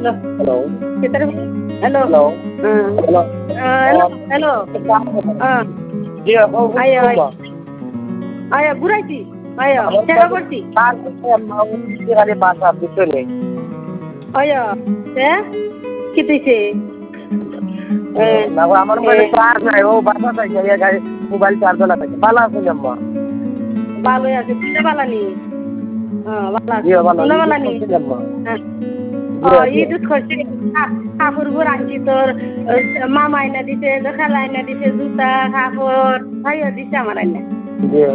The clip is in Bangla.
Hello Kita hello. Hello hello Hello. Hello. জি আপু Ayo. Ayo ঘুরাইছি। Ayo. Ceka করছি। খালি বাসা পিছনে Ayo. কি দিছে? না আমার মোবাইলে চার্জ নাই ও বাসা থেকে গাড়ি মোবাইল চার্জ লাগাইছে ভালো আছেন আম্মা ভালো আছে তুই ভালো নি ভালো আছে জি ভালো তুই ভালো নি আম্মা ঈদ করছি কাপড় আনছি তোর মামা আইনা দিছে খালা আইনা দিছে জুতা কাপড় ভাইয়া দিছে আমার আইনা জি